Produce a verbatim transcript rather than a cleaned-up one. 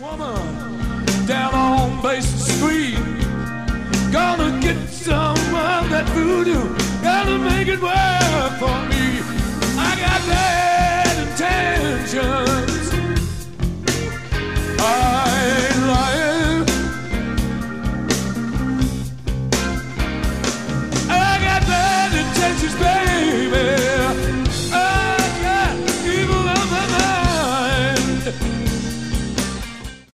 Woman down on Basin Street, gonna get some of that voodoo, gotta make it work.